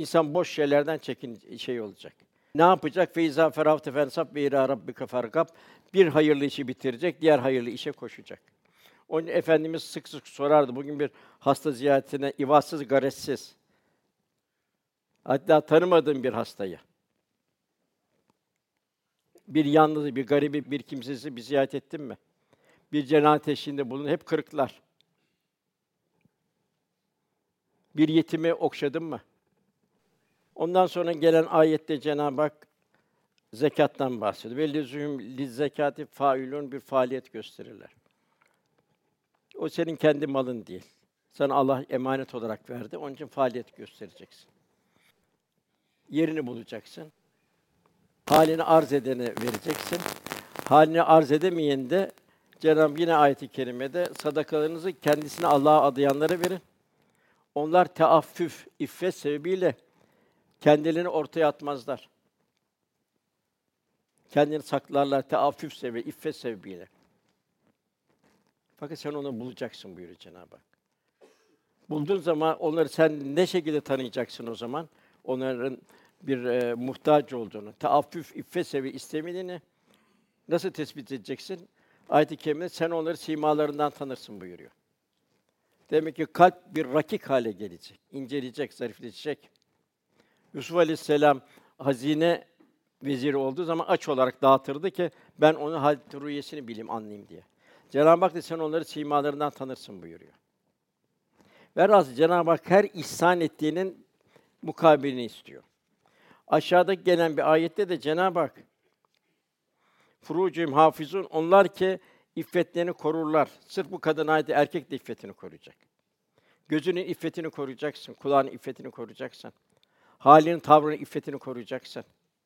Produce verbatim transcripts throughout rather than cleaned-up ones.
İnsan boş şeylerden çekin şey olacak. Ne yapacak? Feyza ferahte fensab ve ila rabbike fargab. Bir hayırlı işi bitirecek, diğer hayırlı işe koşacak. Onun için Efendimiz sık sık sorardı. Bugün bir hasta ziyaretine ivazsız, garetsiz, hatta tanımadığım bir hastayı, bir yalnızı, bir garibi, bir kimsesizi bir ziyaret ettin mi? Bir cenaze eşliğinde bulun, hep kırıklar. Bir yetimi okşadın mı? Ondan sonra gelen ayette Cenab-ı Hak zekâttan bahsediyor. "Vellezûhum lizzekâti fâilûn" bir faaliyet gösterirler. O senin kendi malın değil. Sana Allah emanet olarak verdi. Onun için faaliyet göstereceksin. Yerini bulacaksın. Halini arz edene vereceksin. Halini arz edemeyen de Cenab-ı yine ayet-i kerimede sadakalarınızı kendisine Allah'a adayanlara verin. Onlar teaffüf, iffet sebebiyle kendilerini ortaya atmazlar. Kendini saklarlar teaffüf sebebi, iffet sebebiyle. Fakat sen onu bulacaksın buyuruyor Cenab-ı Hak. Bulduğun zaman onları sen ne şekilde tanıyacaksın o zaman? Onların bir e, muhtaç olduğunu, teaffüf, iffet sebebi istemediğini nasıl tespit edeceksin? Ayet-i kerimede sen onları simalarından tanırsın buyuruyor. Demek ki kalp bir rakik hale gelecek, inceleyecek, zarifleşecek. Yusuf Aleyhisselam hazine veziri olduğu zaman aç olarak dağıtırdı ki ben onun halit rüyesini bileyim, anlayayım diye. Cenab-ı Hak da sen onları simalarından tanırsın buyuruyor. Velhâsıl Cenab-ı Hak her ihsan ettiğinin mukabilini istiyor. Aşağıda gelen bir ayette de Cenab-ı Hak "Furûcihim hâfizûn" onlar ki iffetlerini korurlar. Sırf bu kadın ayeti erkek de iffetini koruyacak. Gözünün iffetini koruyacaksın, kulağının iffetini koruyacaksın. Halinin, tavrının iffetini koruyacaksın.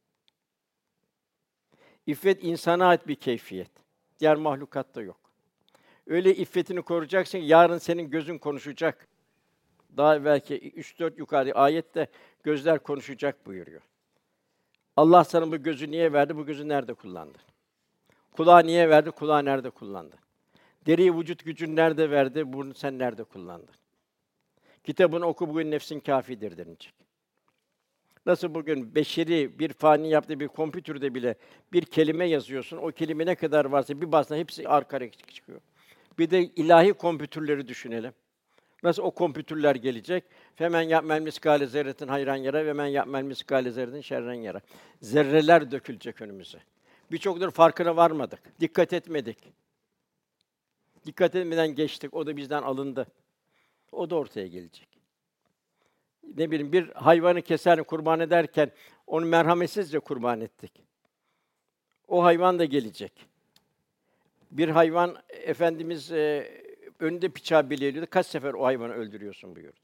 İffet insana ait bir keyfiyet. Diğer mahlukatta yok. Öyle iffetini koruyacaksın ki yarın senin gözün konuşacak. Daha belki üç dört yukarı ayette gözler konuşacak buyuruyor. Allah sana bu gözü niye verdi? Bu gözü nerede kullandı? Kulağı niye verdi? Kulağı nerede kullandı? Deriyi vücut gücünü nerede verdi? Bunu sen nerede kullandın? Kitabını oku bugün nefsin kâfidir denilecek. Nasıl bugün beşeri bir fani yaptığı bir kompütürde bile bir kelime yazıyorsun, o kelime ne kadar varsa bir basına hepsi arka arkaya çıkıyor. Bir de ilahi kompütürleri düşünelim. Nasıl o kompütürler gelecek? Femen ya'mel miskâle zerretin hayran yara ve men ya'mel miskâle zerretin şerren yara. Zerreler dökülecek önümüze. Birçokları farkına varmadık, dikkat etmedik. Dikkat etmeden geçtik, o da bizden alındı. O da ortaya gelecek. Ne bileyim, bir hayvanı keser, kurban ederken onu merhametsizce kurban ettik. O hayvan da gelecek. Bir hayvan, Efendimiz e, önünde bıçağı bileğiyordu. Kaç sefer o hayvanı öldürüyorsun buyurdu.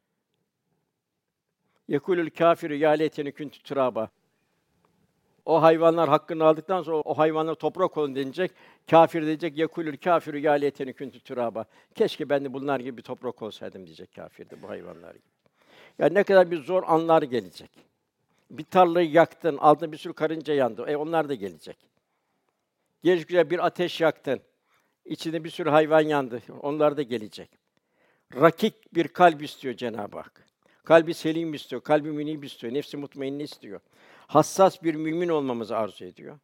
Yekulül kâfiru ya leyteni kuntu turâba. O hayvanlar hakkını aldıktan sonra o hayvanlara toprak olun denilecek. Kâfir diyecek yekulül kâfiru ya leyteni kuntu turâba. Keşke ben de bunlar gibi bir toprak olsaydım diyecek kâfir de bu hayvanlar gibi. Yani ne kadar bir zor anlar gelecek. Bir tarlayı yaktın, altında bir sürü karınca yandı. E onlar da gelecek. Geliş güzel bir ateş yaktın. İçinde bir sürü hayvan yandı. Onlar da gelecek. Rakik bir kalp istiyor Cenab-ı Hak. Kalbi selim istiyor, kalbi münib istiyor, nefsi mutmainne istiyor. Hassas bir mümin olmamızı arzu ediyor.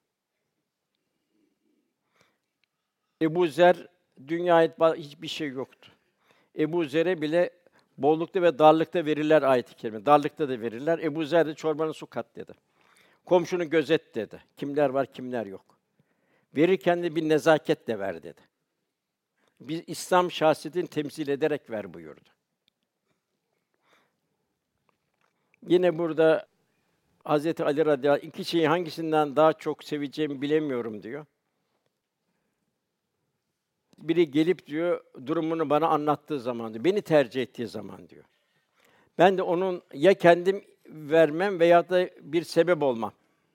Ebu Zer dünyaya ait hiçbir şey yoktu. Ebu Zer'e bile bollukta ve darlıkta verirler ayet-i kerime. Darlıkta da verirler. Ebu Zer de çorbanı su kat dedi. Komşunu gözet dedi. Kimler var, kimler yok. Verirken de bir nezaketle ver dedi. Biz İslam şahsiyetini temsil ederek ver buyurdu. Yine burada Hazreti Ali radıyallahu anh, iki şeyi hangisinden daha çok seveceğimi bilemiyorum diyor. Biri gelip diyor, durumunu bana anlattığı zaman diyor, beni tercih ettiği zaman diyor. Ben de onun ya kendim vermem veya da bir sebep olmam.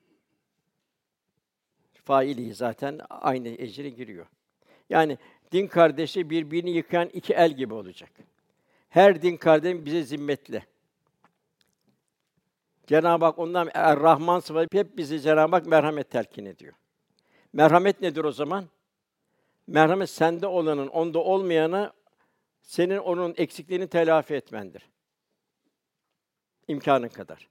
Faili zaten aynı ecre giriyor. Yani din kardeşi birbirini yıkayan iki el gibi olacak. Her din kardeşim bize zimmetli. Cenab-ı Hak ondan Er-Rahman sıfatı hep bizi Cenab-ı Hak merhamet telkin ediyor. Merhamet nedir o zaman? Merhamet sende olanın onda olmayanı senin onun eksikliğini telafi etmendir. İmkânın kadar.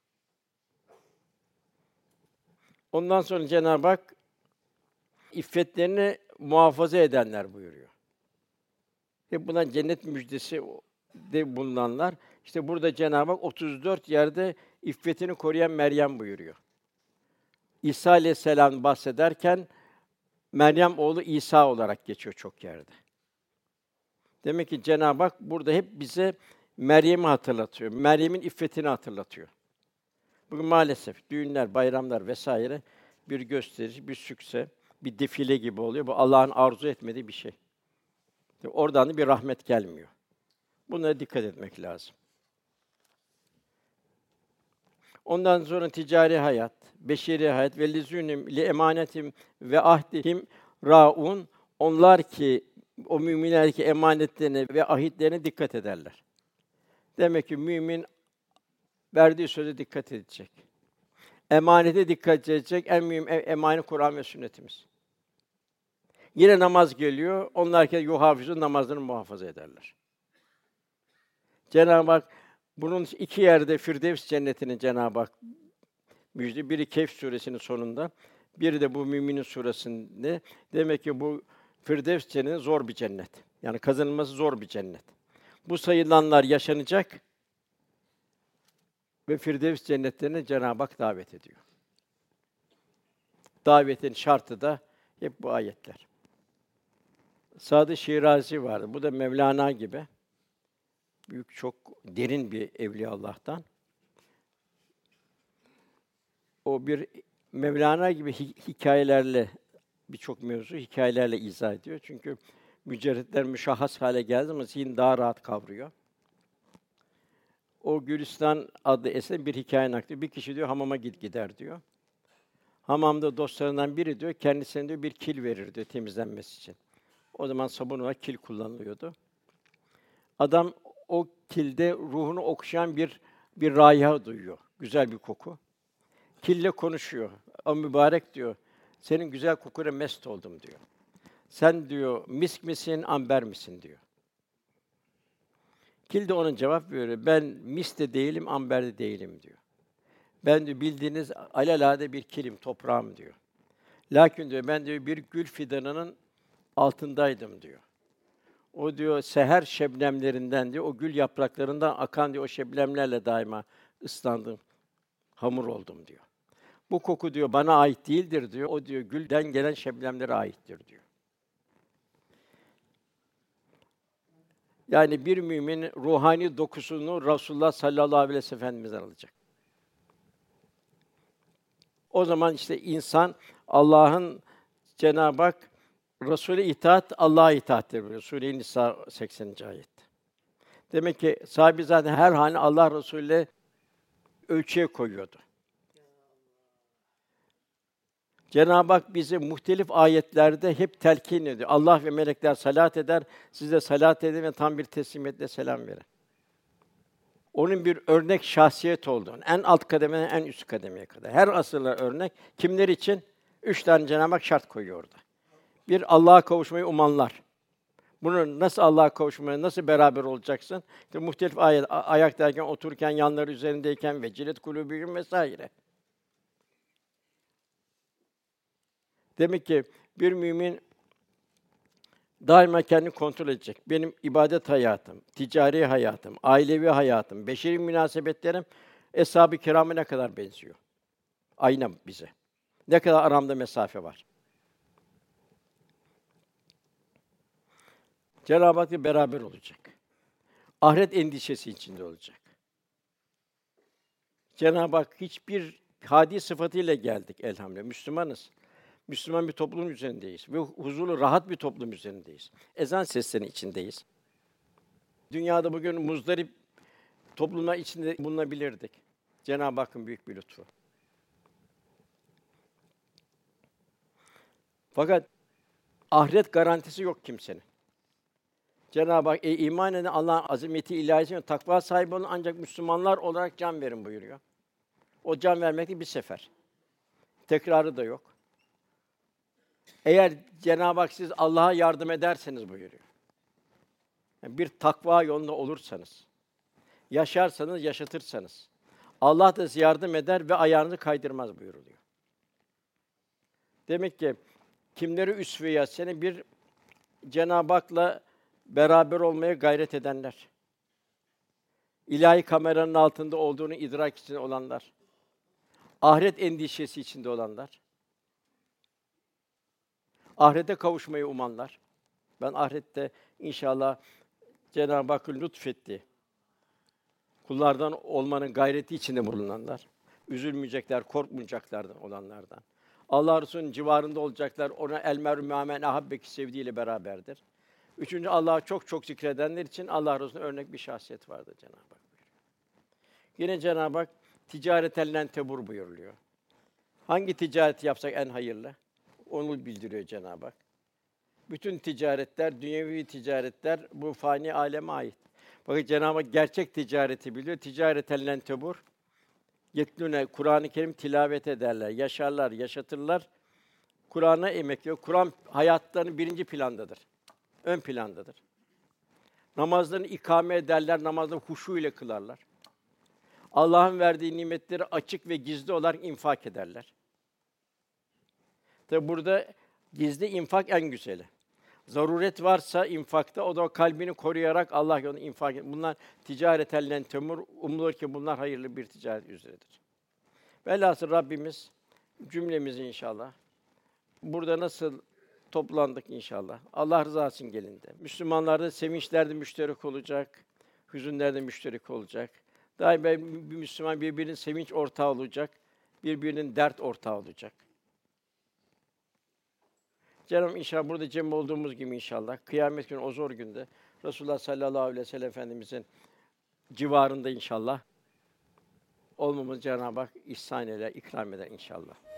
Ondan sonra Cenab-ı Hak iffetlerini muhafaza edenler buyuruyor. Ve buna cennet müjdesi de bulunanlar. İşte burada Cenab-ı Hak otuz dört yerde iffetini koruyan Meryem buyuruyor. İsa aleyhisselam bahsederken Meryem oğlu İsa olarak geçiyor çok yerde. Demek ki Cenab-ı Hak burada hep bize Meryem'i hatırlatıyor. Meryem'in iffetini hatırlatıyor. Bugün maalesef düğünler, bayramlar vesaire bir gösteriş, bir sükse, bir defile gibi oluyor. Bu Allah'ın arzu etmediği bir şey. Oradan da bir rahmet gelmiyor. Bunlara dikkat etmek lazım. Ondan sonra ticari hayat, beşeri hayat ve lizûnim li emanetim ve ahdihim raun, onlar ki o müminler ki emanetlerine ve ahitlerine dikkat ederler. Demek ki mümin verdiği söze dikkat edecek. Emanete dikkat edecek. En mühim e- emanet Kur'an ve sünnetimiz. Yine namaz geliyor. Onlar ki yuhafizun, namazlarını muhafaza ederler. Cenab-ı Hak bunun iki yerde Firdevs cennetini Cenab-ı Hak müjde. Biri Kehf suresinin sonunda, biri de bu Müminin suresinde. Demek ki bu Firdevs cenneti zor bir cennet. Yani kazanılması zor bir cennet. Bu sayılanlar yaşanacak ve Firdevs cennetlerine Cenab-ı Hak davet ediyor. Davetin şartı da hep bu ayetler. Sadı Şirazi vardı. Bu da Mevlana gibi büyük, çok derin bir evliya Allah'tan. O bir Mevlana gibi hi- hikâyelerle birçok mevzu hikâyelerle izah ediyor. Çünkü mücerritler müşahhas hale geldi ama zihin daha rahat kavruyor. O Gülistan adlı eser bir hikâye naklediyor. Bir kişi diyor hamama git gider diyor. Hamamda dostlarından biri diyor kendisine diyor bir kil verir diyor temizlenmesi için. O zaman sabun olarak kil kullanılıyordu. Adam o kilde ruhunu okşayan bir bir raiha duyuyor. Güzel bir koku. Kille konuşuyor. O mübarek diyor. Senin güzel kokuna mest oldum diyor. Sen diyor misk misin, amber misin diyor. Kil de ona cevap veriyor. Ben mis de değilim, amber de değilim diyor. Ben diyor bildiğiniz alelade bir kilim, toprağım diyor. Lakin diyor ben diyor bir gül fidanının altındaydım diyor. O diyor seher şebnemlerinden diyor, o gül yapraklarından akan diyor o şebnemlerle daima ıslandım, hamur oldum diyor. Bu koku diyor bana ait değildir diyor. O diyor gülden gelen şebnemlere aittir diyor. Yani bir mümin ruhani dokusunu Rasulullah sallallahu aleyhi ve sellem Efendimiz'den alacak. O zaman işte insan Allah'ın Cenab-ı Hak Rasûle itaat Allah'a itaattir buyuruyor. Sure-i Nisa sekseninci ayet. Demek ki sahabe zaten her halini Allah Resulü'yle ölçüye koyuyordu. Cenab-ı Hak bizi muhtelif ayetlerde hep telkin ediyor. Allah ve melekler salat eder, siz de salat edin ve tam bir teslimiyetle selam verin. Onun bir örnek şahsiyet olduğunu, en alt kademeden en üst kademeye kadar. Her asırla örnek. Kimler için? Üç tane Cenab-ı Hak şart koyuyor orada. Bir, Allah'a kavuşmayı umanlar. Bunu nasıl Allah'a kavuşmaya, nasıl beraber olacaksın? İşte muhtelif ayet, a- ayaktayken, otururken, yanları üzerindeyken ve cilet kulûbihim vesaire. Demek ki bir mümin daima kendini kontrol edecek. Benim ibadet hayatım, ticari hayatım, ailevi hayatım, beşeri münasebetlerim eshab-ı kirâma ne kadar benziyor? Ayna bize. Ne kadar aramda mesafe var? Cenab-ı Hak'la beraber olacak. Ahiret endişesi içinde olacak. Cenab-ı Hak hiçbir hadi sıfatıyla geldik elhamdülillah. Müslümanız. Müslüman bir toplum üzerindeyiz ve huzurlu, rahat bir toplum üzerindeyiz. Ezan seslerinin içindeyiz. Dünyada bugün muzdarip toplumlar içinde bulunabilirdik. Cenab-ı Hakk'ın büyük bir lütfu. Fakat ahiret garantisi yok kimsenin. Cenab-ı Hak ey iman eden Allah'ın azameti ilahisi takva sahibi olun ancak Müslümanlar olarak can verin buyuruyor. O can vermek de bir sefer. Tekrarı da yok. Eğer Cenab-ı Hak siz Allah'a yardım ederseniz buyuruyor. Yani bir takva yolunda olursanız, Yaşarsanız, yaşatırsanız. Allah da size yardım eder ve ayağınızı kaydırmaz buyuruluyor. Demek ki kimleri üsve-i hasene? Bir, Cenab-ı Hak'la beraber olmaya gayret edenler. İlahi kameranın altında olduğunu idrak içinde olanlar. Ahiret endişesi içinde olanlar. Ahirete kavuşmayı umanlar. Ben ahirette inşallah Cenab-ı Hakk'ın lütfettiği kullardan olmanın gayreti içinde bulunanlar, üzülmeyecekler, korkmayacaklardan olanlardan. Allah Resulü'nün civarında olacaklar, ona el meru me'amen ahabbeki sevdiğiyle beraberdir. Üçüncü, Allah'ı çok çok zikredenler için Allah Resulü'ne örnek bir şahsiyet vardır Cenab-ı Hak. Yine Cenab-ı Hak ticareten len tebur buyuruluyor. Hangi ticareti yapsak en hayırlı? Onu bildiriyor Cenab-ı Hak. Bütün ticaretler, dünyevi ticaretler bu fani aleme ait. Bakın Cenab-ı Hak gerçek ticareti biliyor. Ticareten len tebur. Yetlûne Kur'an-ı Kerim tilavet ederler, yaşarlar, yaşatırlar. Kur'an'a emek veriyor. Kur'an hayatlarının birinci plandadır. Ön plandadır. Namazlarını ikame ederler, namazları huşu ile kılarlar. Allah'ın verdiği nimetleri açık ve gizli olarak infak ederler. Tabi burada gizli infak en güzeli. Zaruret varsa infakta, o da kalbini koruyarak Allah yolunda infak eder. Bunlar ticareten len temur, umulur ki bunlar hayırlı bir ticaret üzeredir. Velhasıl Rabbimiz cümlemizi inşallah burada nasıl toplandık inşallah. Allah rızası için gelindi. Müslümanlarda sevinçlerde müşterek olacak, hüzünlerde müşterek olacak. Daima bir Müslüman birbirinin sevinç ortağı olacak, birbirinin dert ortağı olacak. Cenab-ı Hak inşallah burada cem olduğumuz gibi inşallah kıyamet günü o zor günde Resulullah sallallahu aleyhi ve sellem Efendimizin civarında inşallah olmamızı Cenab-ı Hak ihsan eder, ikram eder inşallah.